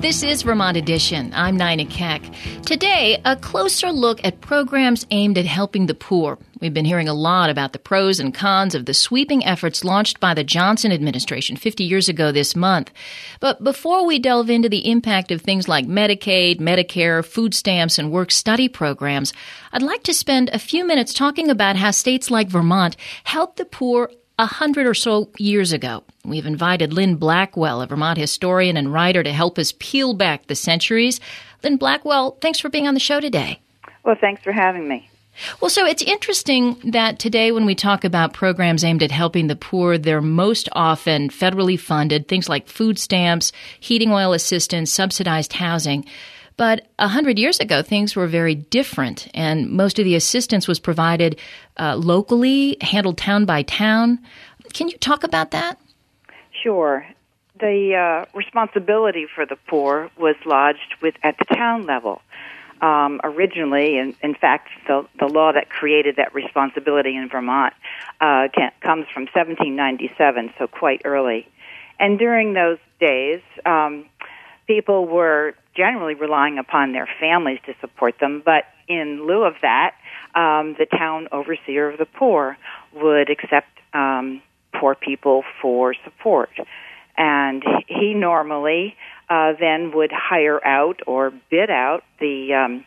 This is Vermont Edition. I'm Nina Keck. Today, a closer look at programs aimed at helping the poor. We've been hearing a lot about the pros and cons of the sweeping efforts launched by the Johnson administration 50 years ago this month. But before we delve into the impact of things like Medicaid, Medicare, food stamps, and work-study programs, I'd like to spend a few minutes talking about how states like Vermont helped the poor 100 or so years ago. We've invited Lynn Blackwell, a Vermont historian and writer, to help us peel back the centuries. Lynn Blackwell, thanks for being on the show today. Well, thanks for having me. Well, so it's interesting that today when we talk about programs aimed at helping the poor, they're most often federally funded, things like food stamps, heating oil assistance, subsidized housing. But 100 years ago, things were very different, and most of the assistance was provided locally, handled town by town. Can you talk about that? Sure. The responsibility for the poor was lodged at the town level. Originally, in fact, the law that created that responsibility in Vermont comes from 1797, so quite early. And during those days, people were generally relying upon their families to support them, but in lieu of that, the town overseer of the poor would accept poor people for support. And he normally then would hire out or bid out the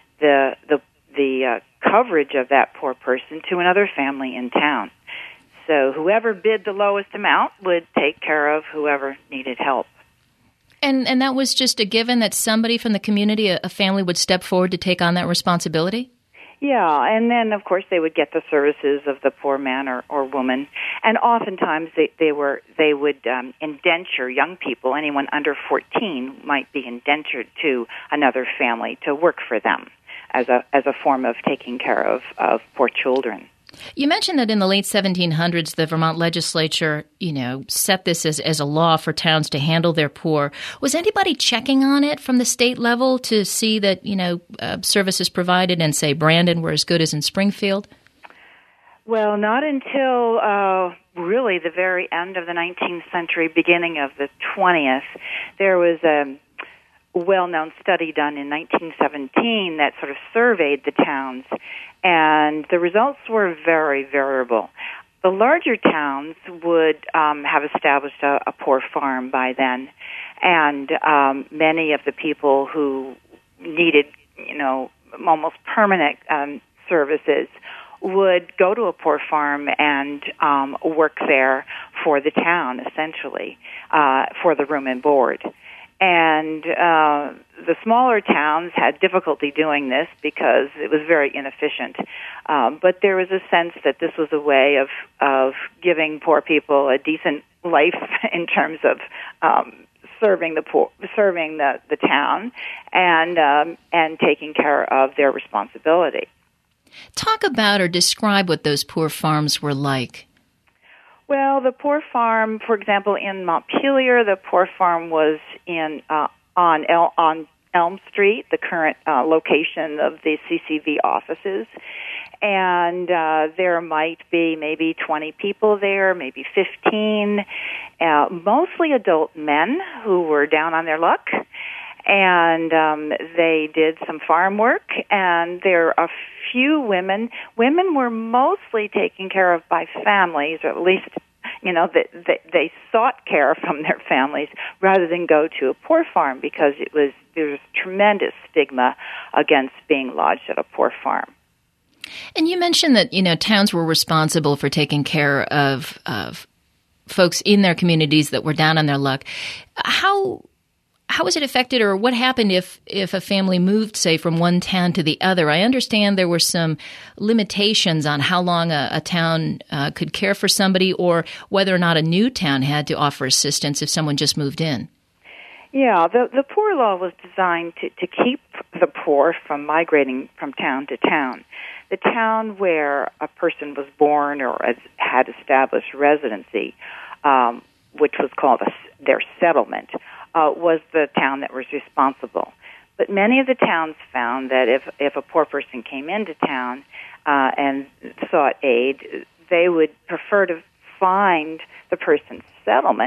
coverage of that poor person to another family in town. So whoever bid the lowest amount would take care of whoever needed help. And that was just a given that somebody from the community, a family, would step forward to take on that responsibility? Yeah, and then, of course, they would get the services of the poor man or woman. And oftentimes they would indenture young people. Anyone under 14 might be indentured to another family to work for them as a form of taking care of poor children. You mentioned that in the late 1700s, the Vermont legislature, set this as a law for towns to handle their poor. Was anybody checking on it from the state level to see that, services provided in, say, Brandon were as good as in Springfield? Well, not until really the very end of the 19th century, beginning of the 20th. There was a well-known study done in 1917 that sort of surveyed the towns, and the results were very variable. The larger towns would have established a poor farm by then, and many of the people who needed, almost permanent services would go to a poor farm and work there for the town, essentially, for the room and board. And the smaller towns had difficulty doing this because it was very inefficient. But there was a sense that this was a way of giving poor people a decent life in terms of serving the poor, serving the town, and taking care of their responsibility. Talk about or describe what those poor farms were like. Well, the poor farm, for example, in Montpelier, the poor farm was on Elm Street, the current location of the CCV offices, and there might be maybe 20 people there, maybe 15, mostly adult men who were down on their luck, and they did some farm work, and there are a few women. Women were mostly taken care of by families, or at least, they sought care from their families rather than go to a poor farm because there was tremendous stigma against being lodged at a poor farm. And you mentioned that, towns were responsible for taking care of folks in their communities that were down on their luck. How was it affected, or what happened if a family moved, say, from one town to the other? I understand there were some limitations on how long a town could care for somebody, or whether or not a new town had to offer assistance if someone just moved in. Yeah, the poor law was designed to keep the poor from migrating from town to town. The town where a person was born or had established residency, which was called their settlement, was the town that was responsible. But many of the towns found that if a poor person came into town and sought aid, they would prefer to find the person's settlement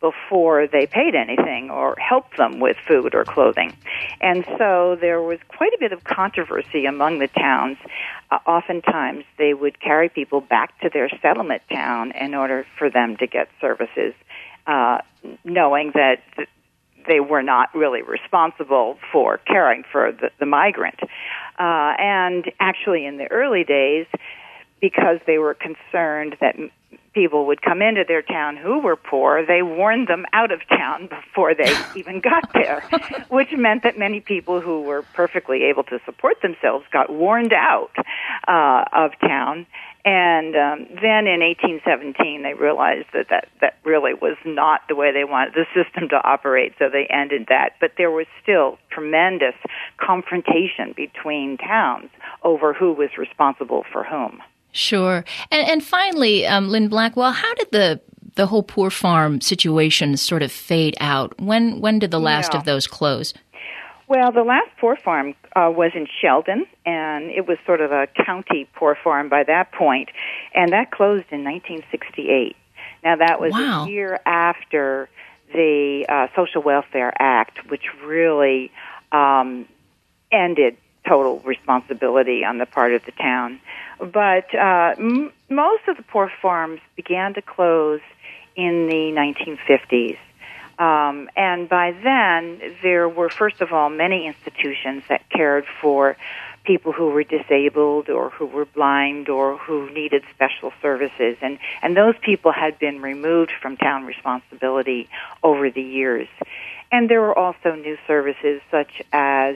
before they paid anything or helped them with food or clothing. And so there was quite a bit of controversy among the towns. Oftentimes they would carry people back to their settlement town in order for them to get services, knowing that they were not really responsible for caring for the migrant. And actually in the early days, because they were concerned that people would come into their town who were poor, they warned them out of town before they even got there, which meant that many people who were perfectly able to support themselves got warned out of town. And then in 1817, they realized that really was not the way they wanted the system to operate, so they ended that. But there was still tremendous confrontation between towns over who was responsible for whom. Sure. And finally, Lynn Blackwell, how did the whole poor farm situation sort of fade out? When did the last of those close? Well, the last poor farm was in Sheldon, and it was sort of a county poor farm by that point, and that closed in 1968. Now, that was a year after the Social Welfare Act, which really ended total responsibility on the part of the town. But most of the poor farms began to close in the 1950s. And by then, there were, first of all, many institutions that cared for people who were disabled or who were blind or who needed special services. And those people had been removed from town responsibility over the years. And there were also new services such as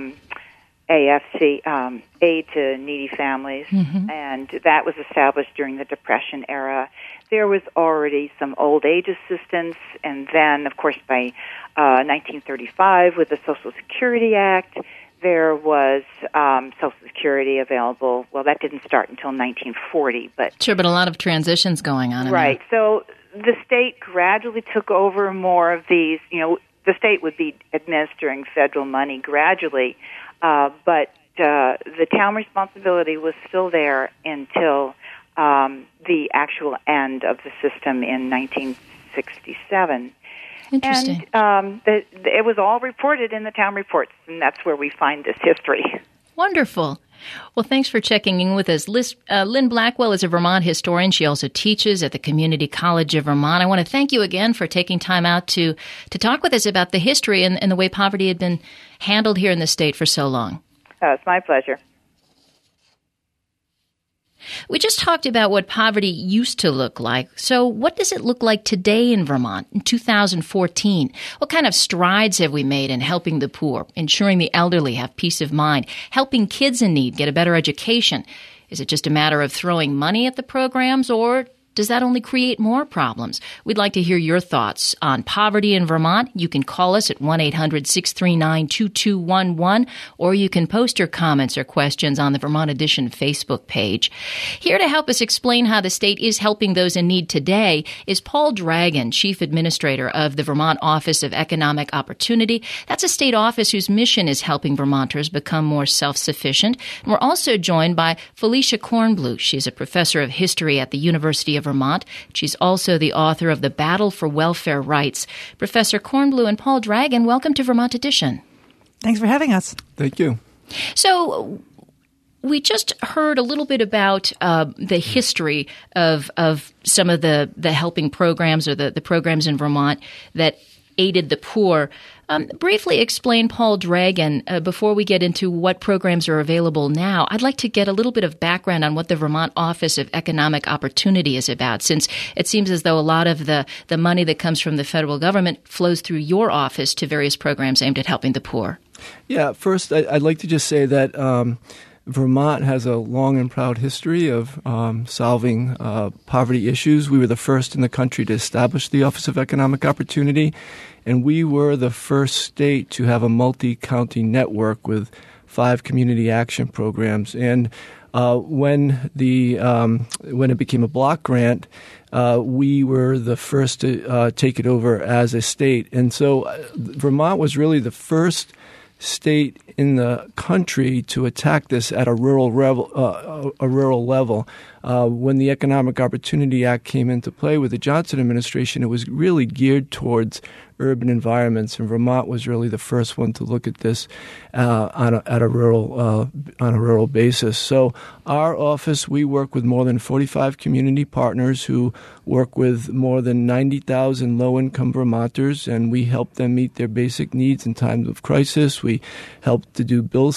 AFC, Aid to Needy Families, and that was established during the Depression era. There was already some old age assistance, and then, of course, by 1935, with the Social Security Act, there was Social Security available. Well, that didn't start until 1940, but sure, but a lot of transitions going on. Right. So the state gradually took over more of these. You know, the state would be administering federal money gradually. But the town responsibility was still there until the actual end of the system in 1967. Interesting. And it was all reported in the town reports, and that's where we find this history. Wonderful. Well, thanks for checking in with us. Lynn Blackwell is a Vermont historian. She also teaches at the Community College of Vermont. I want to thank you again for taking time out to talk with us about the history and the way poverty had been handled here in the state for so long. It's my pleasure. We just talked about what poverty used to look like. So what does it look like today in Vermont in 2014? What kind of strides have we made in helping the poor, ensuring the elderly have peace of mind, helping kids in need get a better education? Is it just a matter of throwing money at the programs, or does that only create more problems? We'd like to hear your thoughts on poverty in Vermont. You can call us at 1-800-639-2211, or you can post your comments or questions on the Vermont Edition Facebook page. Here to help us explain how the state is helping those in need today is Paul Dragon, Chief Administrator of the Vermont Office of Economic Opportunity. That's a state office whose mission is helping Vermonters become more self-sufficient. And we're also joined by Felicia Kornblue. She's a professor of history at the University of Vermont. She's also the author of The Battle for Welfare Rights. Professor Kornblue and Paul Dragon, welcome to Vermont Edition. Thanks for having us. Thank you. So we just heard a little bit about the history of some of the helping programs or the programs in Vermont that aided the poor. Briefly explain, Paul Dragon, before we get into what programs are available now. I'd like to get a little bit of background on what the Vermont Office of Economic Opportunity is about, since it seems as though a lot of the money that comes from the federal government flows through your office to various programs aimed at helping the poor. Yeah, first, I'd like to just say that Vermont has a long and proud history of solving poverty issues. We were the first in the country to establish the Office of Economic Opportunity, and we were the first state to have a multi-county network with 5 community action programs. And when it became a block grant, we were the first to take it over as a state. And so Vermont was really the first state in the country to attack this at a rural level. When the Economic Opportunity Act came into play with the Johnson administration, it was really geared towards urban environments, and Vermont was really the first one to look at this on a rural basis. So our office, we work with more than 45 community partners who work with more than 90,000 low-income Vermonters, and we help them meet their basic needs in times of crisis. We help to do build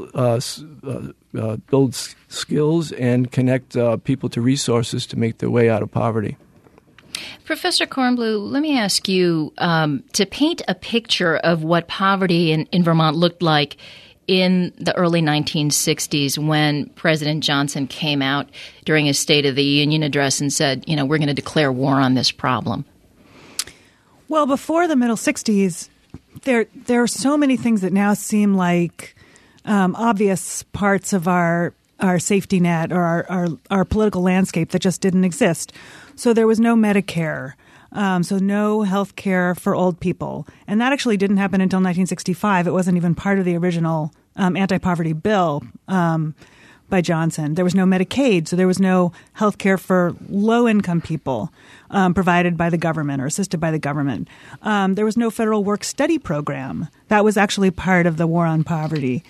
skills and connect people to resources to make their way out of poverty. Professor Kornbluh, let me ask you to paint a picture of what poverty in Vermont looked like in the early 1960s when President Johnson came out during his State of the Union address and said, we're going to declare war on this problem. Well, before the middle 60s, there are so many things that now seem like obvious parts of our safety net or our political landscape that just didn't exist. So there was no Medicare, so no health care for old people. And that actually didn't happen until 1965. It wasn't even part of the original anti-poverty bill by Johnson. There was no Medicaid, so there was no health care for low-income people provided by the government or assisted by the government. There was no federal work-study program. That was actually part of the war on poverty.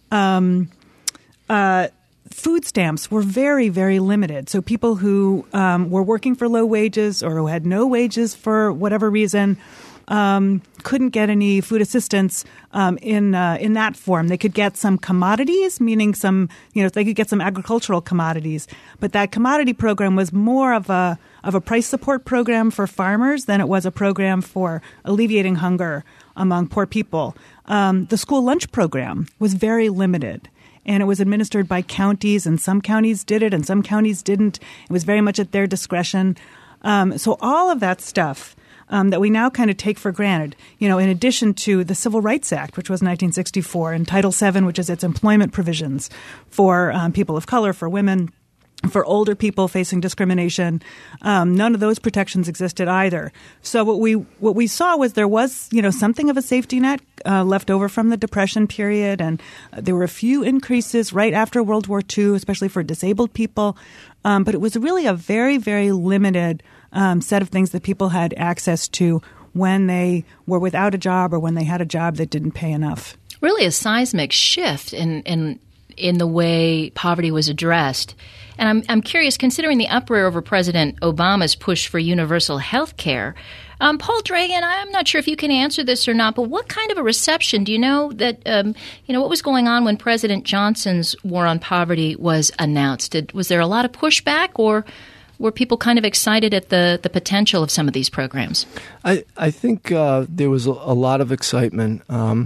Food stamps were very, very limited. So people who were working for low wages or who had no wages for whatever reason couldn't get any food assistance in that form. They could get some commodities, meaning they could get some agricultural commodities. But that commodity program was more of a price support program for farmers than it was a program for alleviating hunger among poor people. The school lunch program was very limited. And it was administered by counties, and some counties did it and some counties didn't. It was very much at their discretion. So all of that stuff that we now kind of take for granted, in addition to the Civil Rights Act, which was 1964, and Title VII, which is its employment provisions for people of color, for women, for older people facing discrimination, none of those protections existed either. So what we saw was there was, something of a safety net left over from the Depression period, and there were a few increases right after World War II, especially for disabled people. But it was really a very, very limited set of things that people had access to when they were without a job or when they had a job that didn't pay enough. Really a seismic shift in the way poverty was addressed. And I'm curious, considering the uproar over President Obama's push for universal health care, Paul Dragan, I'm not sure if you can answer this or not, but what kind of a reception do you know that, what was going on when President Johnson's war on poverty was announced? Was there a lot of pushback, or were people kind of excited at the potential of some of these programs? I think there was a lot of excitement.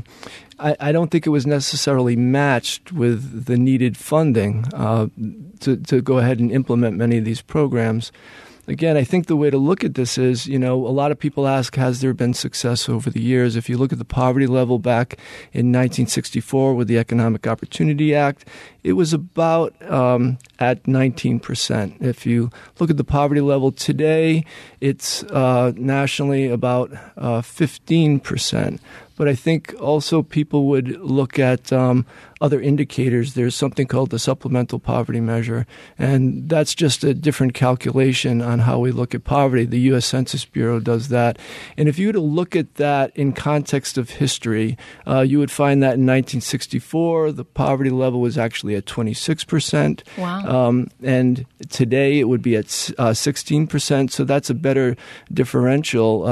I don't think it was necessarily matched with the needed funding to go ahead and implement many of these programs. Again, I think the way to look at this is, a lot of people ask, has there been success over the years? If you look at the poverty level back in 1964 with the Economic Opportunity Act, it was about at 19%. If you look at the poverty level today, it's nationally about 15%. But I think also people would look at other indicators. There's something called the supplemental poverty measure, and that's just a different calculation on how we look at poverty. The U.S. Census Bureau does that. And if you were to look at that in context of history, you would find that in 1964, the poverty level was actually at 26%. Wow. And today it would be at 16%. So that's a better differential.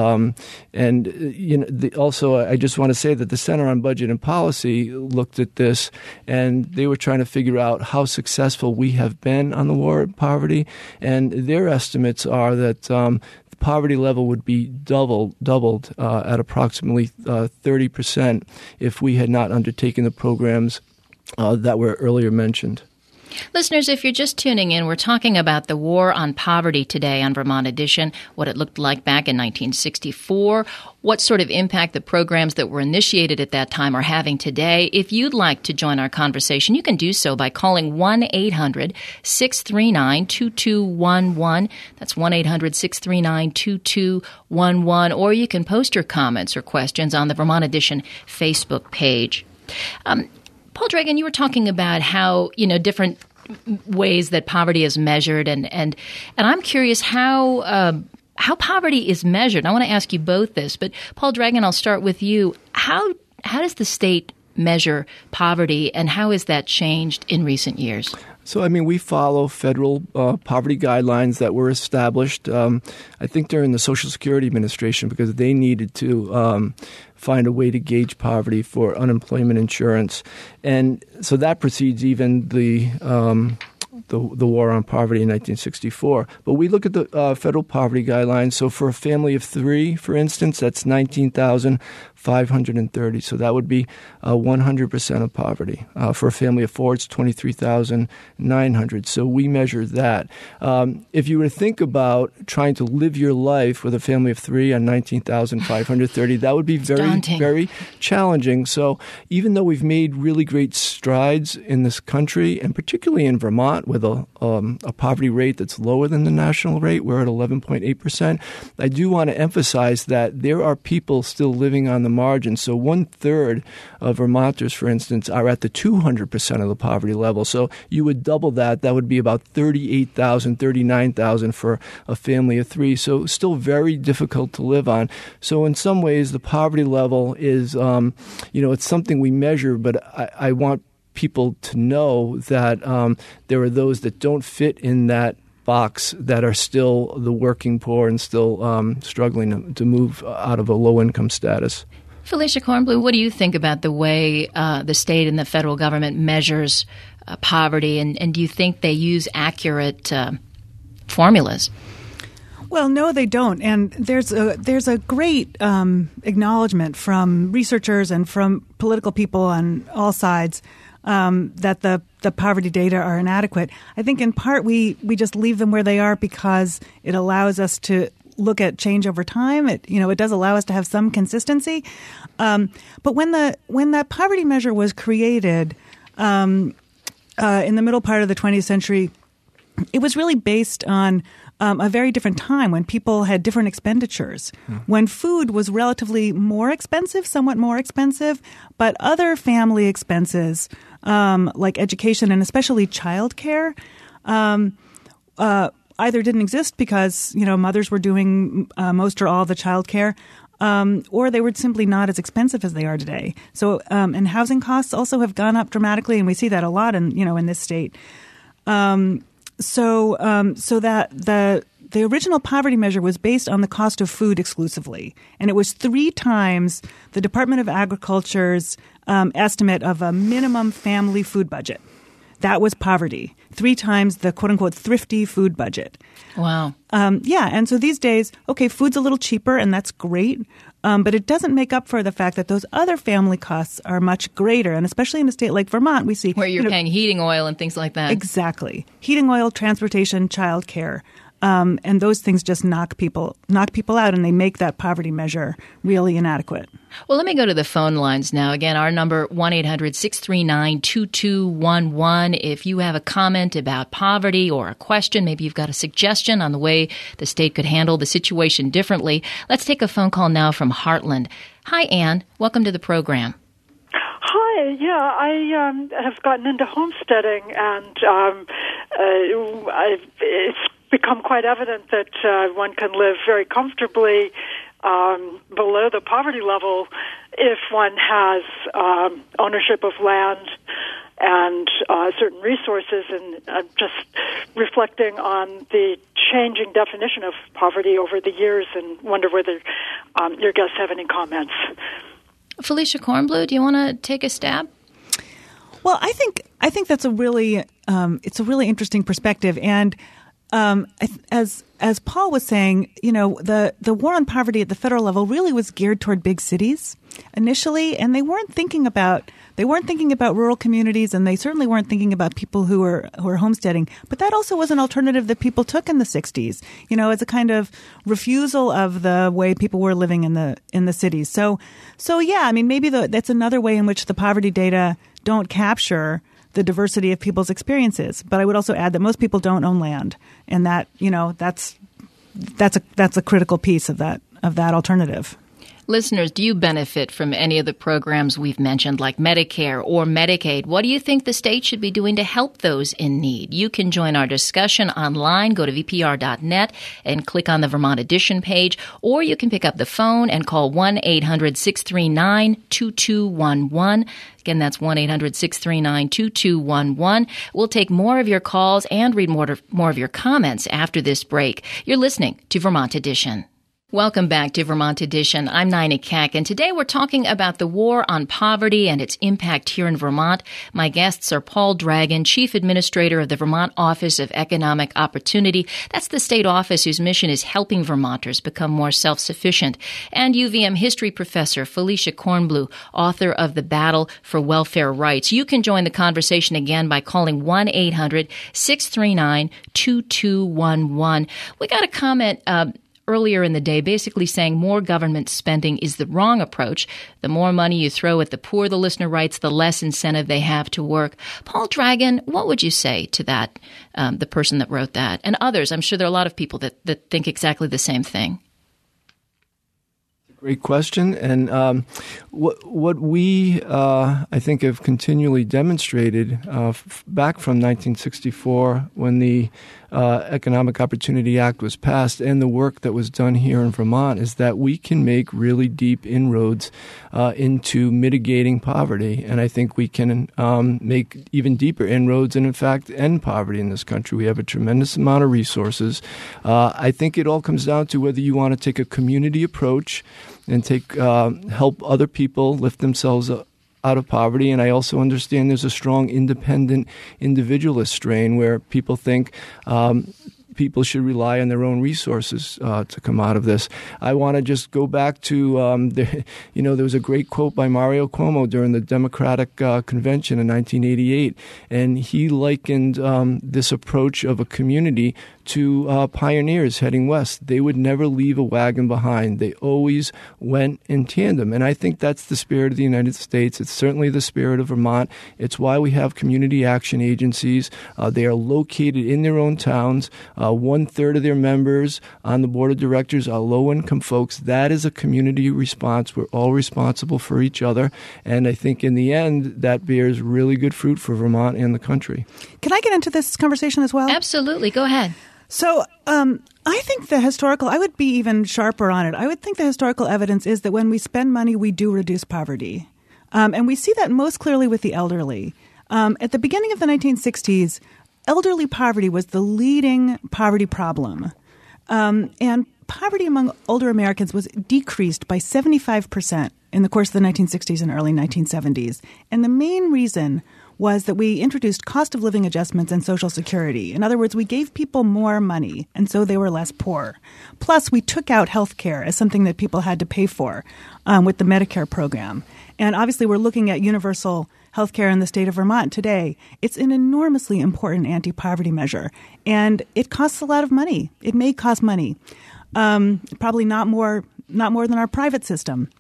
Also, I just want to say that the Center on Budget and Policy looked at this, and they were trying to figure out how successful we have been on the war on poverty. And their estimates are that the poverty level would be doubled at approximately 30% if we had not undertaken the programs that were earlier mentioned. Listeners, if you're just tuning in, we're talking about the war on poverty today on Vermont Edition, what it looked like back in 1964, what sort of impact the programs that were initiated at that time are having today. If you'd like to join our conversation, you can do so by calling 1-800-639-2211. That's 1-800-639-2211. Or you can post your comments or questions on the Vermont Edition Facebook page. Paul Dragan, you were talking about how, different ways that poverty is measured, and I'm curious how poverty is measured. I want to ask you both this, but Paul Dragon, I'll start with you. How does the state measure poverty, and how has that changed in recent years? So, we follow federal poverty guidelines that were established, I think, during the Social Security Administration, because they needed to find a way to gauge poverty for unemployment insurance. And so that precedes even the war on poverty in 1964. But we look at the federal poverty guidelines. So for a family of three, for instance, that's 19,530. So that would be 100% of poverty. For a family of four, it's 23,900. So we measure that. If you were to think about trying to live your life with a family of three on 19,530, that would be very challenging. So even though we've made really great strides in this country, and particularly in Vermont, with a poverty rate that's lower than the national rate, we're at 11.8%. I do want to emphasize that there are people still living on the margin. So 1/3 of Vermonters, for instance, are at the 200% of the poverty level. So you would double that. That would be about 38,000, 39,000 for a family of three. So still very difficult to live on. So in some ways, the poverty level is, it's something we measure, but I want people to know that there are those that don't fit in that box that are still the working poor and still struggling to move out of a low-income status. Felicia Kornbluh, what do you think about the way the state and the federal government measures poverty, and do you think they use accurate formulas? Well, no, they don't. And there's a great acknowledgement from researchers and from political people on all sides that the poverty data are inadequate. I think in part we just leave them where they are because it allows us to look at change over time. It does allow us to have some consistency. But when that poverty measure was created in the middle part of the 20th century, it was really based on a very different time when people had different expenditures, when food was relatively more expensive, somewhat more expensive, but other family expenses like education and especially childcare either didn't exist because mothers were doing most or all the childcare, or they were simply not as expensive as they are today. So and housing costs also have gone up dramatically, and we see that a lot in this state. So that the original poverty measure was based on the cost of food exclusively, and it was 3 times the Department of Agriculture's estimate of a minimum family food budget. That was poverty. 3 times the quote-unquote thrifty food budget. Wow. And so these days, food's a little cheaper, and that's great, but it doesn't make up for the fact that those other family costs are much greater, and especially in a state like Vermont, we see... Where you're paying heating oil and things like that. Exactly. Heating oil, transportation, childcare. And those things just knock people out, and they make that poverty measure really inadequate. Well, let me go to the phone lines now. Again, our number 1-800-639-2211. If you have a comment about poverty or a question, maybe you've got a suggestion on the way the state could handle the situation differently. Let's take a phone call now from Heartland. Hi, Ann. Welcome to the program. Hi. Yeah, I have gotten into homesteading, and it's become quite evident that one can live very comfortably below the poverty level if one has ownership of land and certain resources. And I'm just reflecting on the changing definition of poverty over the years and wonder whether your guests have any comments. Felicia Kornbluh, do you want to take a stab? Well, I think that's a really interesting perspective. And as Paul was saying, the war on poverty at the federal level really was geared toward big cities initially, and they weren't thinking about rural communities, and they certainly weren't thinking about people who were homesteading. But that also was an alternative that people took in the 60s, as a kind of refusal of the way people were living in the cities. So yeah, maybe that's another way in which the poverty data don't capture the diversity of people's experiences. But I would also add that most people don't own land, and that that's a critical piece of that alternative. Listeners, do you benefit from any of the programs we've mentioned, like Medicare or Medicaid? What do you think the state should be doing to help those in need? You can join our discussion online. Go to vpr.net and click on the Vermont Edition page, or you can pick up the phone and call 1-800-639-2211. Again, that's 1-800-639-2211. We'll take more of your calls and read more of your comments after this break. You're listening to Vermont Edition. Welcome back to Vermont Edition. I'm Nina Keck, and today we're talking about the war on poverty and its impact here in Vermont. My guests are Paul Dragon, Chief Administrator of the Vermont Office of Economic Opportunity. That's the state office whose mission is helping Vermonters become more self-sufficient. And UVM history professor Felicia Kornblue, author of The Battle for Welfare Rights. You can join the conversation again by calling 1-800-639-2211. We got a comment earlier in the day, basically saying more government spending is the wrong approach. The more money you throw at the poor, the listener writes, the less incentive they have to work. Paul Dragon, what would you say to that, the person that wrote that? And others, I'm sure there are a lot of people that think exactly the same thing. Great question. And what we, I think, have continually demonstrated back from 1964 when the Economic Opportunity Act was passed and the work that was done here in Vermont is that we can make really deep inroads into mitigating poverty. And I think we can make even deeper inroads and, in fact, end poverty in this country. We have a tremendous amount of resources. I think it all comes down to whether you want to take a community approach and help other people lift themselves up out of poverty. And I also understand there's a strong independent individualist strain where people think people should rely on their own resources to come out of this. I want to just go back to, there was a great quote by Mario Cuomo during the Democratic Convention in 1988, and he likened this approach of a community to pioneers heading west. They would never leave a wagon behind. They always went in tandem. And I think that's the spirit of the United States. It's certainly the spirit of Vermont. It's why we have community action agencies. They are located in their own towns. 1/3 of their members on the board of directors are low-income folks. That is a community response. We're all responsible for each other. And I think in the end, that bears really good fruit for Vermont and the country. Can I get into this conversation as well? Absolutely. Go ahead. So I think I would be even sharper on it. I would think the historical evidence is that when we spend money, we do reduce poverty. And we see that most clearly with the elderly. At the beginning of the 1960s, elderly poverty was the leading poverty problem. And poverty among older Americans was decreased by 75% in the course of the 1960s and early 1970s. And the main reason was that we introduced cost of living adjustments and Social Security. In other words, we gave people more money, and so they were less poor. Plus, we took out health care as something that people had to pay for with the Medicare program. And obviously, we're looking at universal health care in the state of Vermont today. It's an enormously important anti-poverty measure, and it costs a lot of money. It may cost money, probably not more than our private system,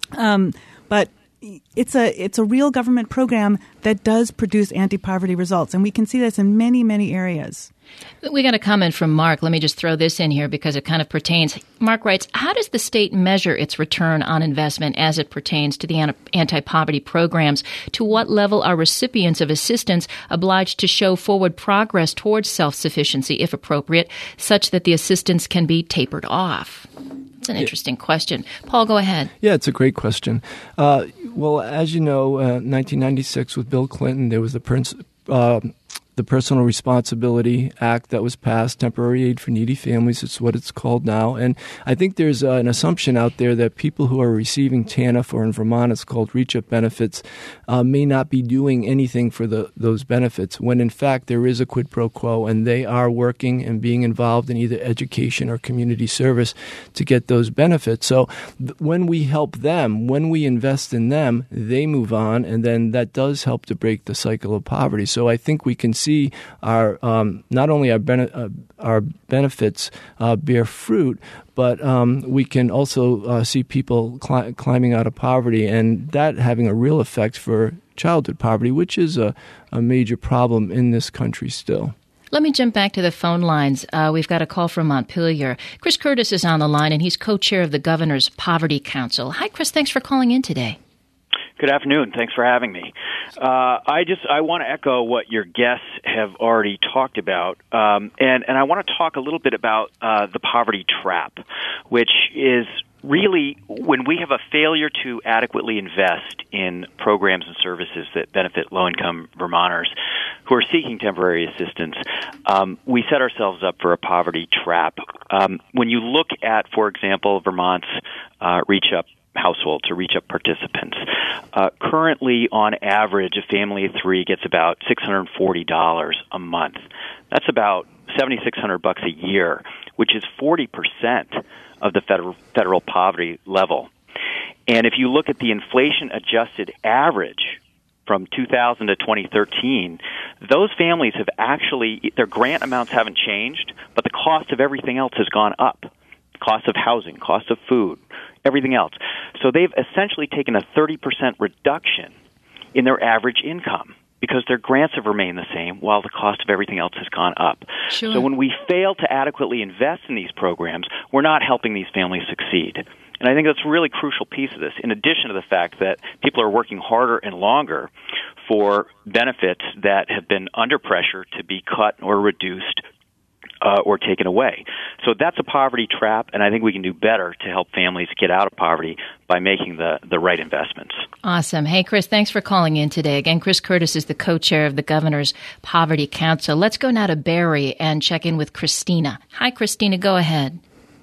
but it's a real government program that does produce anti-poverty results, and we can see this in many, many areas. We got a comment from Mark. Let me just throw this in here because it kind of pertains. Mark writes, how does the state measure its return on investment as it pertains to the anti-poverty programs? To what level are recipients of assistance obliged to show forward progress towards self-sufficiency, if appropriate, such that the assistance can be tapered off? It's an interesting question. Paul, go ahead. Yeah, it's a great question. Well, as you know, 1996 with Bill Clinton, there was the Personal Responsibility Act that was passed, Temporary Aid for Needy Families. It's what it's called now. And I think there's an assumption out there that people who are receiving TANF, or in Vermont it's called reach-up benefits, may not be doing anything for those benefits, when in fact there is a quid pro quo, and they are working and being involved in either education or community service to get those benefits. So when we help them, when we invest in them, they move on, and then that does help to break the cycle of poverty. So I think we can see our not only our benefits bear fruit, but we can also see people climbing out of poverty, and that having a real effect for childhood poverty, which is a major problem in this country still. Let me jump back to the phone lines. We've got a call from Montpelier. Chris Curtis is on the line, and he's co-chair of the Governor's Poverty Council. Hi, Chris. Thanks for calling in today. Good afternoon. Thanks for having me. I want to echo what your guests have already talked about, and I want to talk a little bit about the poverty trap, which is really when we have a failure to adequately invest in programs and services that benefit low-income Vermonters who are seeking temporary assistance, we set ourselves up for a poverty trap. When you look at, for example, Vermont's Reach Up households or Reach Up participants, currently on average, a family of three gets about $640 a month. That's about $7,600 a year, which is 40% of the federal poverty level. And if you look at the inflation-adjusted average from 2000 to 2013, those families have actually, their grant amounts haven't changed, but the cost of everything else has gone up. Cost of housing, cost of food, everything else. So they've essentially taken a 30% reduction in their average income because their grants have remained the same while the cost of everything else has gone up. Sure. So when we fail to adequately invest in these programs, we're not helping these families succeed. And I think that's a really crucial piece of this, in addition to the fact that people are working harder and longer for benefits that have been under pressure to be cut or reduced or taken away. So that's a poverty trap, and I think we can do better to help families get out of poverty by making the right investments. Awesome. Hey, Chris, thanks for calling in today. Again, Chris Curtis is the co-chair of the Governor's Poverty Council. Let's go now to Barrie and check in with Christina. Hi, Christina. Go ahead.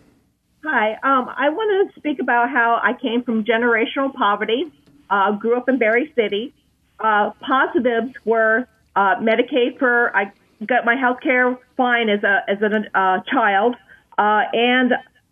Hi. I want to speak about how I came from generational poverty, grew up in Barrie City. Positives were Medicaid for I got my health care fine as a child, and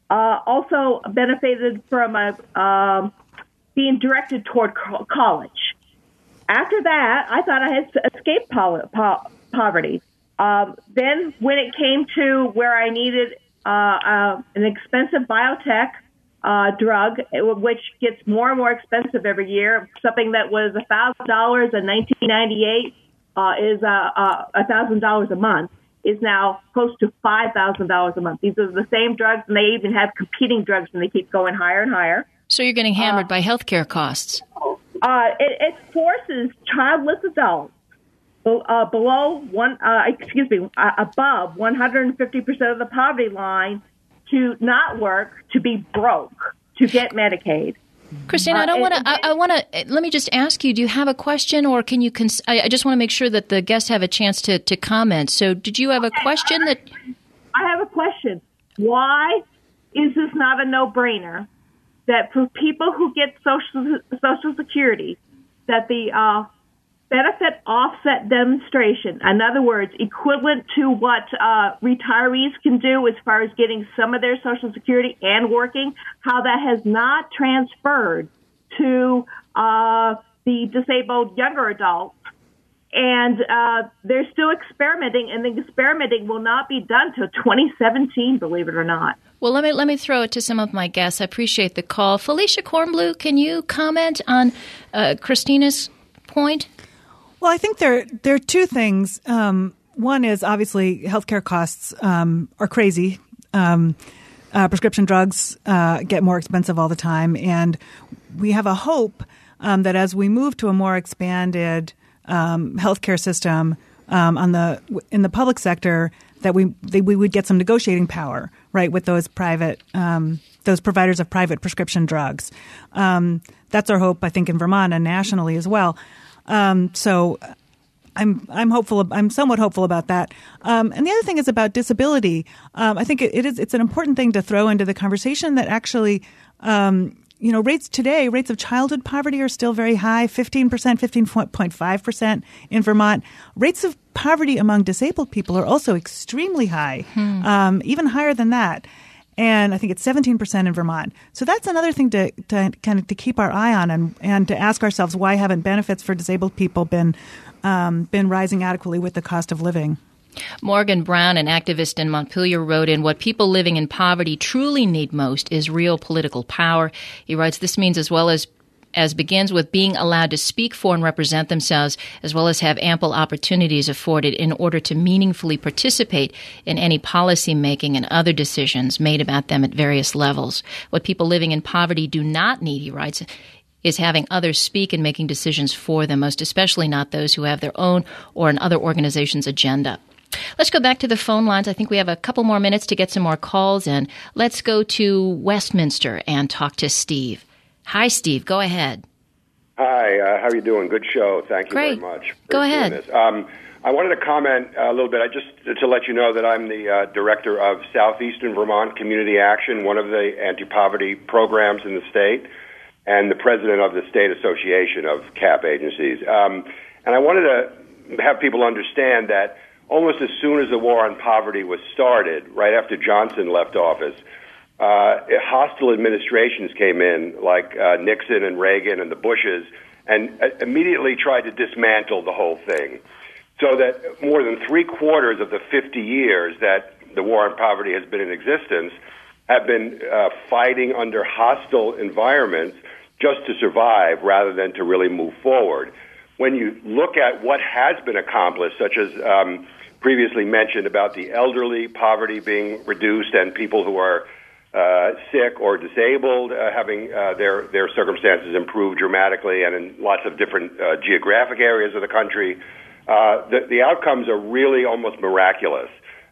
also benefited from being directed toward college. After that, I thought I had escaped poverty. Then when it came to where I needed an expensive biotech drug, which gets more and more expensive every year, something that was $1,000 in 1998 is $1,000 a month, is now close to $5,000 a month. These are the same drugs, and they even have competing drugs, and they keep going higher and higher. So you're getting hammered by healthcare costs. It forces childless adults above 150% of the poverty line to not work, to be broke, to get Medicaid. Christine, let me just ask you, do you have a question, or can you, I just want to make sure that the guests have a chance to comment. So did you have a question that? I have a question. Why is this not a no-brainer that for people who get Social Security, that the benefit offset demonstration, in other words, equivalent to what retirees can do as far as getting some of their Social Security and working, how that has not transferred to the disabled younger adults. And they're still experimenting, and the experimenting will not be done till 2017, believe it or not. Well, let me throw it to some of my guests. I appreciate the call. Felicia Kornblue, can you comment on Christina's point? Well, I think there are two things. One is obviously healthcare costs are crazy. Prescription drugs get more expensive all the time, and we have a hope that as we move to a more expanded healthcare system in the public sector, that we would get some negotiating power, right, with those those providers of private prescription drugs. That's our hope, I think, in Vermont and nationally as well. So I'm hopeful. I'm somewhat hopeful about that. And the other thing is about disability. I think it's an important thing to throw into the conversation that actually, rates of childhood poverty are still very high, 15%, 15.5% in Vermont. Rates of poverty among disabled people are also extremely high, even higher than that. And I think it's 17% in Vermont. So that's another thing to kind of to keep our eye on and to ask ourselves, why haven't benefits for disabled people been rising adequately with the cost of living? Morgan Brown, an activist in Montpelier, wrote in, "What people living in poverty truly need most is real political power." He writes, "This means as well as as begins with being allowed to speak for and represent themselves, as well as have ample opportunities afforded in order to meaningfully participate in any policy making and other decisions made about them at various levels. What people living in poverty do not need, he writes, is having others speak and making decisions for them, most especially not those who have their own or another organization's agenda. Let's go back to the phone lines. I think we have a couple more minutes to get some more calls in. Let's go to Westminster and talk to Steve. Hi, Steve. Go ahead. Hi. How are you doing? Good show. Thank you Great. very much. Go ahead. This. I wanted to comment a little bit. Just to let you know that I'm the director of Southeastern Vermont Community Action, one of the anti-poverty programs in the state, and the president of the State Association of CAP agencies. And I wanted to have people understand that almost as soon as the war on poverty was started, right after Johnson left office, hostile administrations came in, like Nixon and Reagan and the Bushes, and immediately tried to dismantle the whole thing. So that more than 3/4 of the 50 years that the war on poverty has been in existence have been fighting under hostile environments just to survive rather than to really move forward. When you look at what has been accomplished, such as previously mentioned about the elderly poverty being reduced and people who are sick or disabled having their circumstances improved dramatically and in lots of different geographic areas of the country, the outcomes are really almost miraculous.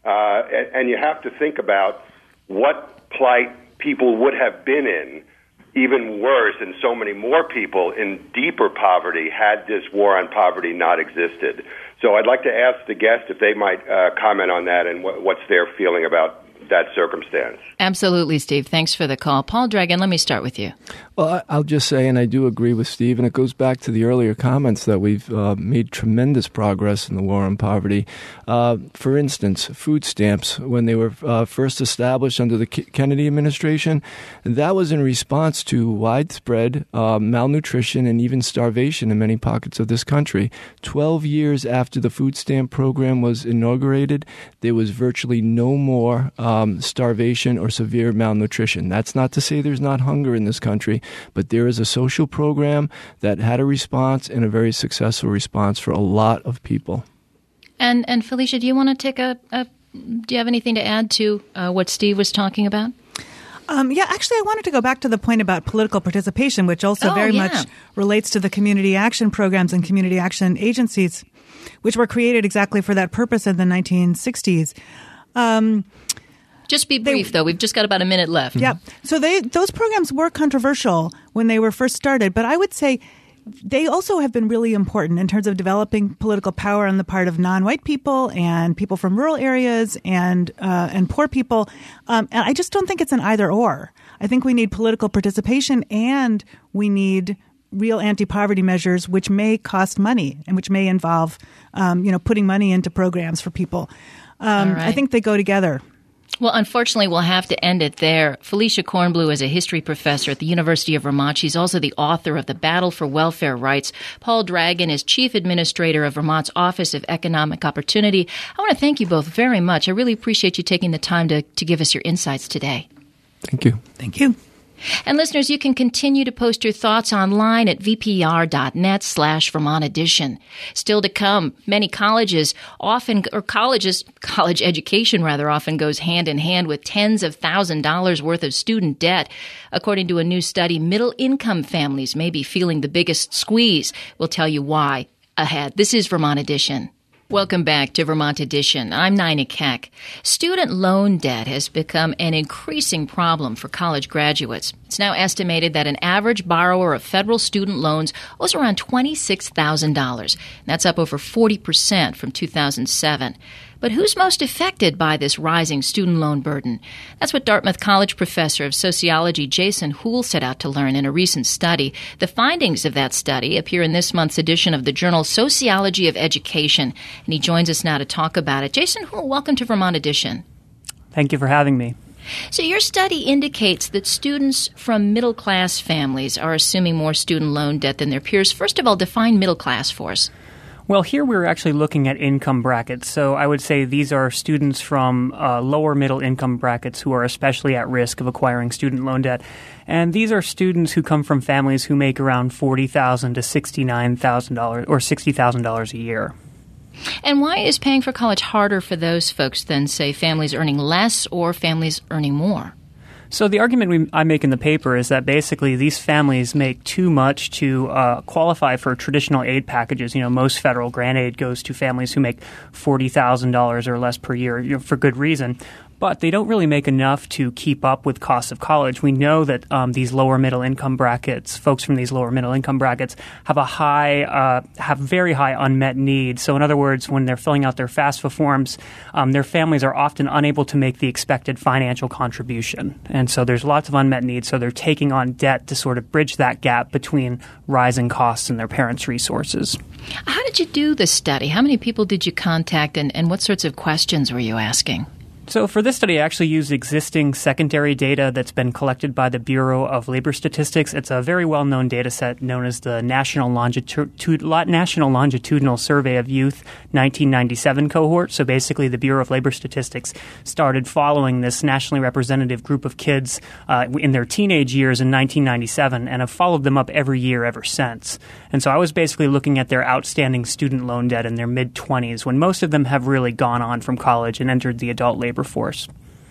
And you have to think about what plight people would have been in, even worse, and so many more people in deeper poverty had this war on poverty not existed. So I'd like to ask the guest if they might comment on that and what's their feeling about that circumstance. Absolutely, Steve. Thanks for the call. Paul Dragon, let me start with you. Well, I'll just say, and I do agree with Steve, and it goes back to the earlier comments that we've made tremendous progress in the war on poverty. For instance, food stamps, when they were first established under the Kennedy administration, that was in response to widespread malnutrition and even starvation in many pockets of this country. 12 years after the food stamp program was inaugurated, there was virtually no more starvation or severe malnutrition. That's not to say there's not hunger in this country, but there is a social program that had a response and a very successful response for a lot of people. And Felicia, do you want to take do you have anything to add to what Steve was talking about? Yeah, actually, I wanted to go back to the point about political participation, which also very much relates to the community action programs and community action agencies, which were created exactly for that purpose in the 1960s. Just be brief, though. We've just got about a minute left. Yeah. So those programs were controversial when they were first started, but I would say they also have been really important in terms of developing political power on the part of non-white people and people from rural areas and poor people. And I just don't think it's an either or. I think we need political participation and we need real anti-poverty measures, which may cost money and which may involve, putting money into programs for people. Right. I think they go together. Well, unfortunately, we'll have to end it there. Felicia Kornblue is a history professor at the University of Vermont. She's also the author of The Battle for Welfare Rights. Paul Dragon is chief administrator of Vermont's Office of Economic Opportunity. I want to thank you both very much. I really appreciate you taking the time to give us your insights today. Thank you. Thank you. And listeners, you can continue to post your thoughts online at vpr.net/Vermont Edition. Still to come, many college education often goes hand in hand with tens of $1,000s worth of student debt. According to a new study, middle-income families may be feeling the biggest squeeze. We'll tell you why ahead. This is Vermont Edition. Welcome back to Vermont Edition. I'm Nina Keck. Student loan debt has become an increasing problem for college graduates. It's now estimated that an average borrower of federal student loans owes around $26,000. That's up over 40% from 2007. But who's most affected by this rising student loan burden? That's what Dartmouth College professor of sociology Jason Houle set out to learn in a recent study. The findings of that study appear in this month's edition of the journal Sociology of Education, and he joins us now to talk about it. Jason Houle, welcome to Vermont Edition. Thank you for having me. So your study indicates that students from middle-class families are assuming more student loan debt than their peers. First of all, define middle class for us. Well, here we're actually looking at income brackets. So I would say these are students from lower middle income brackets who are especially at risk of acquiring student loan debt. And these are students who come from families who make around $40,000 to $69,000 or $60,000 a year. And why is paying for college harder for those folks than, say, families earning less or families earning more? So the argument I make in the paper is that basically these families make too much to qualify for traditional aid packages. Most federal grant aid goes to families who make $40,000 or less per year, for good reason. But they don't really make enough to keep up with costs of college. We know that these lower middle income brackets, folks from these lower middle income brackets, have very high unmet needs. So in other words, when they're filling out their FAFSA forms, their families are often unable to make the expected financial contribution. And so there's lots of unmet needs. So they're taking on debt to sort of bridge that gap between rising costs and their parents' resources. How did you do this study? How many people did you contact, and what sorts of questions were you asking? So for this study, I actually used existing secondary data that's been collected by the Bureau of Labor Statistics. It's a very well-known data set known as the National Longitudinal Survey of Youth 1997 cohort. So basically, the Bureau of Labor Statistics started following this nationally representative group of kids in their teenage years in 1997 and have followed them up every year ever since. And so I was basically looking at their outstanding student loan debt in their mid-20s when most of them have really gone on from college and entered the adult labor force.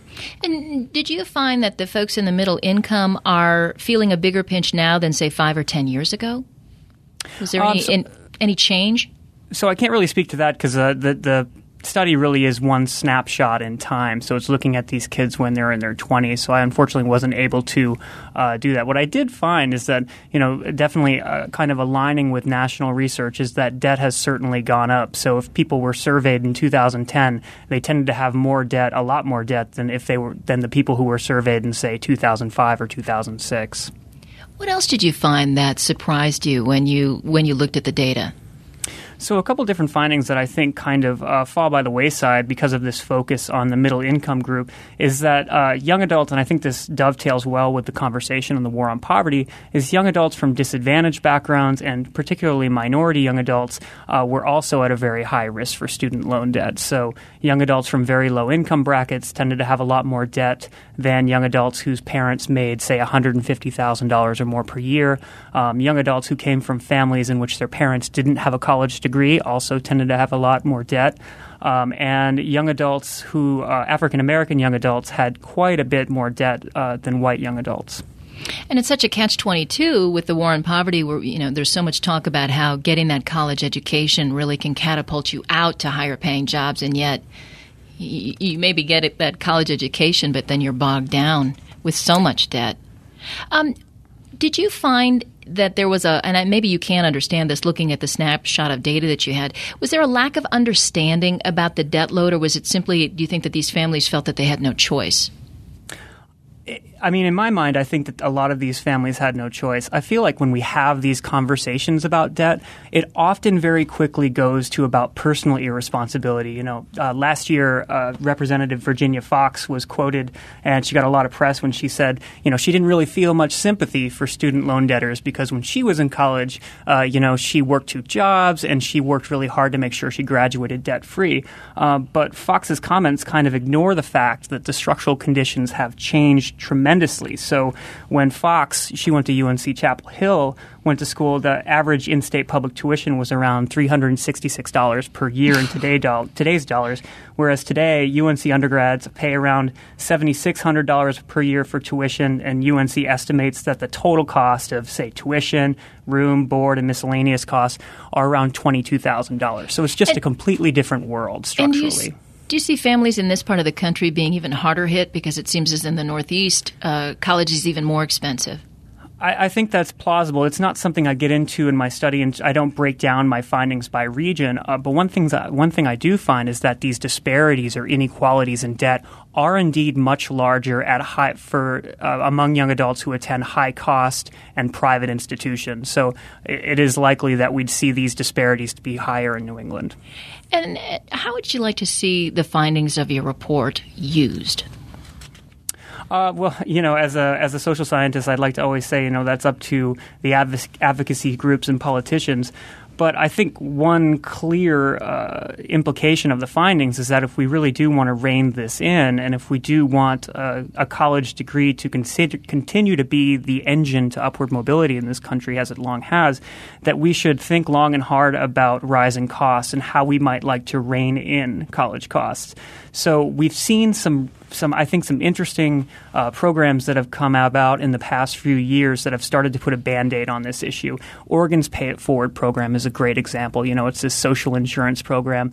And did you find that the folks in the middle income are feeling a bigger pinch now than, say, 5 or 10 years ago? Was there any change? So I can't really speak to that because the study really is one snapshot in time. So it's looking at these kids when they're in their 20s. So I unfortunately wasn't able to do that. What I did find is that, definitely kind of aligning with national research is that debt has certainly gone up. So if people were surveyed in 2010, they tended to have more debt, a lot more debt than than the people who were surveyed in, say, 2005 or 2006. What else did you find that surprised you when you looked at the data? So a couple different findings that I think kind of fall by the wayside because of this focus on the middle income group is that young adults, and I think this dovetails well with the conversation on the war on poverty, is young adults from disadvantaged backgrounds and particularly minority young adults were also at a very high risk for student loan debt. So young adults from very low income brackets tended to have a lot more debt than young adults whose parents made, say, $150,000 or more per year. Young adults who came from families in which their parents didn't have a college degree also tended to have a lot more debt. And young adults who, African-American young adults, had quite a bit more debt than white young adults. And it's such a catch-22 with the war on poverty where, there's so much talk about how getting that college education really can catapult you out to higher-paying jobs, and yet you maybe get that college education, but then you're bogged down with so much debt. Did you find that there was and maybe you can't understand this looking at the snapshot of data that you had, was there a lack of understanding about the debt load, or was it simply, do you think that these families felt that they had no choice? I mean, in my mind, I think that a lot of these families had no choice. I feel like when we have these conversations about debt, it often very quickly goes to about personal irresponsibility. Last year, Representative Virginia Foxx was quoted, and she got a lot of press when she said, she didn't really feel much sympathy for student loan debtors because when she was in college, she worked 2 jobs and she worked really hard to make sure she graduated debt-free. But Fox's comments kind of ignore the fact that the structural conditions have changed tremendously. So when Foxx, she went to UNC Chapel Hill, went to school, the average in-state public tuition was around $366 per year in today's dollars, whereas today UNC undergrads pay around $7,600 per year for tuition, and UNC estimates that the total cost of, say, tuition, room, board, and miscellaneous costs are around $22,000. So it's just a completely different world structurally. Do you see families in this part of the country being even harder hit because it seems as in the Northeast, college is even more expensive? I think that's plausible. It's not something I get into in my study, and I don't break down my findings by region. But one thing I do find is that these disparities or inequalities in debt are indeed much larger among young adults who attend high-cost and private institutions. So it is likely that we'd see these disparities to be higher in New England. And how would you like to see the findings of your report used? Well, as a social scientist, I'd like to always say, that's up to the advocacy groups and politicians. But I think one clear implication of the findings is that if we really do want to rein this in, and if we do want a college degree to continue to be the engine to upward mobility in this country as it long has, that we should think long and hard about rising costs and how we might like to rein in college costs. So we've seen some interesting programs that have come about in the past few years that have started to put a Band-Aid on this issue. Oregon's Pay It Forward program is a great example. It's this social insurance program.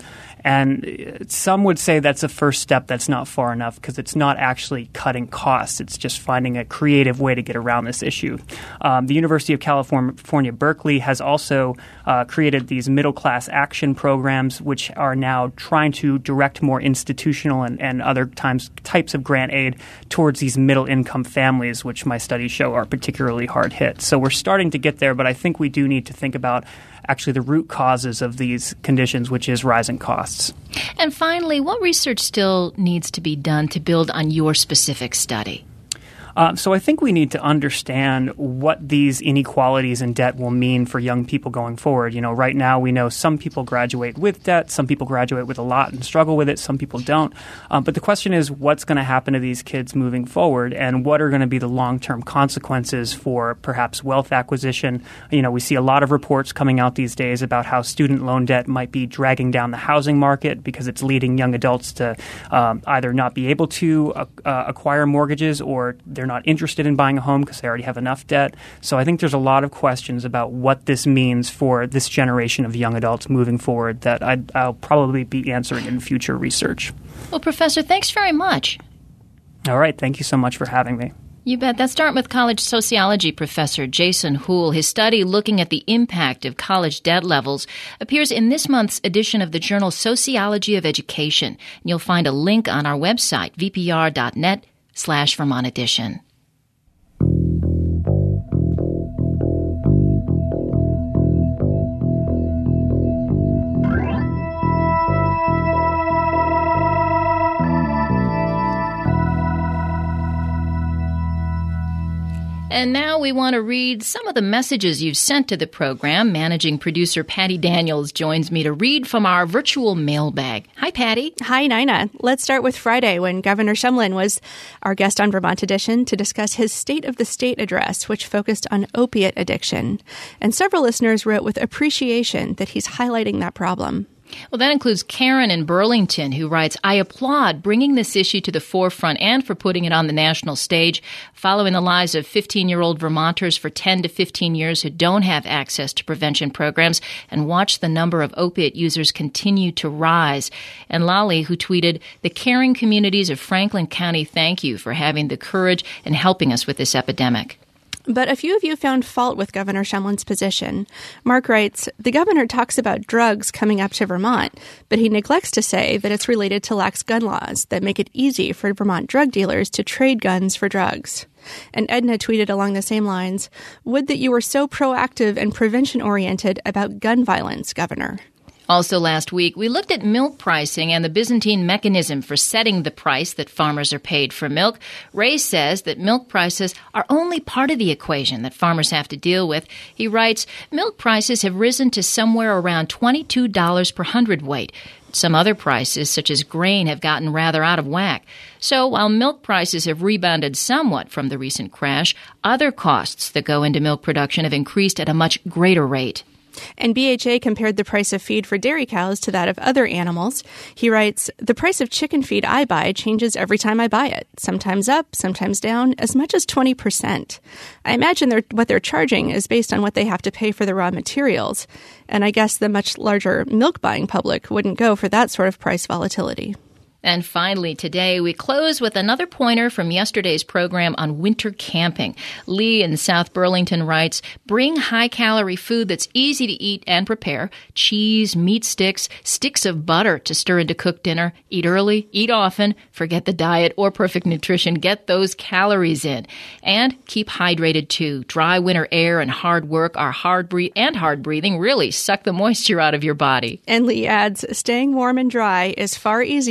And some would say that's a first step that's not far enough because it's not actually cutting costs. It's just finding a creative way to get around this issue. The University of California, Berkeley has also created these middle-class action programs which are now trying to direct more institutional and other types of grant aid towards these middle-income families, which my studies show are particularly hard hit. So we're starting to get there, but I think we do need to think about actually the root causes of these conditions, which is rising costs. And finally, what research still needs to be done to build on your specific study? So I think we need to understand what these inequalities in debt will mean for young people going forward. Right now we know some people graduate with debt, some people graduate with a lot and struggle with it, some people don't. But the question is what's going to happen to these kids moving forward, and what are going to be the long-term consequences for perhaps wealth acquisition? We see a lot of reports coming out these days about how student loan debt might be dragging down the housing market because it's leading young adults to either not be able to acquire mortgages, or they're not interested in buying a home because they already have enough debt. So I think there's a lot of questions about what this means for this generation of young adults moving forward that I'll probably be answering in future research. Well, Professor, thanks very much. All right. Thank you so much for having me. You bet. That's Dartmouth College sociology professor Jason Houle. His study looking at the impact of college debt levels appears in this month's edition of the journal Sociology of Education. And you'll find a link on our website, vpr.net/Vermont Edition. And now we want to read some of the messages you've sent to the program. Managing producer Patty Daniels joins me to read from our virtual mailbag. Hi, Patty. Hi, Nina. Let's start with Friday when Governor Shumlin was our guest on Vermont Edition to discuss his State of the State address, which focused on opiate addiction. And several listeners wrote with appreciation that he's highlighting that problem. Well, that includes Karen in Burlington, who writes, I applaud bringing this issue to the forefront and for putting it on the national stage, following the lives of 15-year-old Vermonters for 10 to 15 years who don't have access to prevention programs, and watch the number of opiate users continue to rise. And Lolly, who tweeted, the caring communities of Franklin County thank you for having the courage and helping us with this epidemic. But a few of you found fault with Governor Shumlin's position. Mark writes, the governor talks about drugs coming up to Vermont, but he neglects to say that it's related to lax gun laws that make it easy for Vermont drug dealers to trade guns for drugs. And Edna tweeted along the same lines, would that you were so proactive and prevention-oriented about gun violence, Governor. Also last week, we looked at milk pricing and the Byzantine mechanism for setting the price that farmers are paid for milk. Ray says that milk prices are only part of the equation that farmers have to deal with. He writes, milk prices have risen to somewhere around $22 per hundredweight. Some other prices, such as grain, have gotten rather out of whack. So while milk prices have rebounded somewhat from the recent crash, other costs that go into milk production have increased at a much greater rate. And BHA compared the price of feed for dairy cows to that of other animals. He writes, the price of chicken feed I buy changes every time I buy it, sometimes up, sometimes down, as much as 20%. I imagine what they're charging is based on what they have to pay for the raw materials. And I guess the much larger milk buying public wouldn't go for that sort of price volatility. And finally, today, we close with another pointer from yesterday's program on winter camping. Lee in South Burlington writes, bring high-calorie food that's easy to eat and prepare. Cheese, meat sticks, sticks of butter to stir into cooked dinner. Eat early, eat often, forget the diet or perfect nutrition. Get those calories in. And keep hydrated, too. Dry winter air and hard work are hard breathing really suck the moisture out of your body. And Lee adds, staying warm and dry is far easier than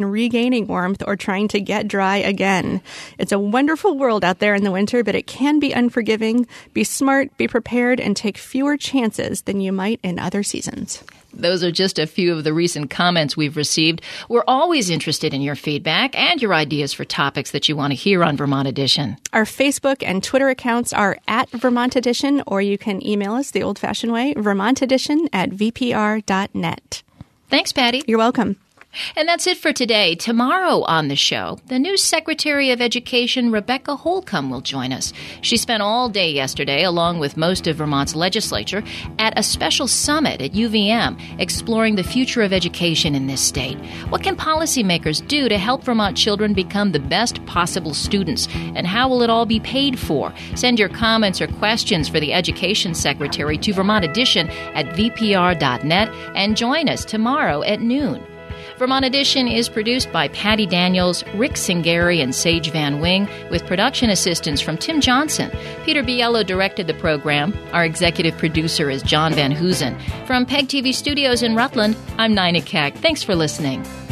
in regaining warmth or trying to get dry again. It's a wonderful world out there in the winter, but it can be unforgiving. Be smart, be prepared, and take fewer chances than you might in other seasons. Those are just a few of the recent comments we've received. We're always interested in your feedback and your ideas for topics that you want to hear on Vermont Edition. Our Facebook and Twitter accounts are at Vermont Edition, or you can email us the old-fashioned way, vermontedition@vpr.net. Thanks, Patty. You're welcome. And that's it for today. Tomorrow on the show, the new Secretary of Education, Rebecca Holcomb, will join us. She spent all day yesterday, along with most of Vermont's legislature, at a special summit at UVM, exploring the future of education in this state. What can policymakers do to help Vermont children become the best possible students? And how will it all be paid for? Send your comments or questions for the Education Secretary to Vermont Edition at vpr.net and join us tomorrow at noon. Vermont Edition is produced by Patty Daniels, Rick Singari, and Sage Van Wing, with production assistance from Tim Johnson. Peter Biello directed the program. Our executive producer is John Van Hoosen. From PEG TV Studios in Rutland, I'm Nina Keck. Thanks for listening.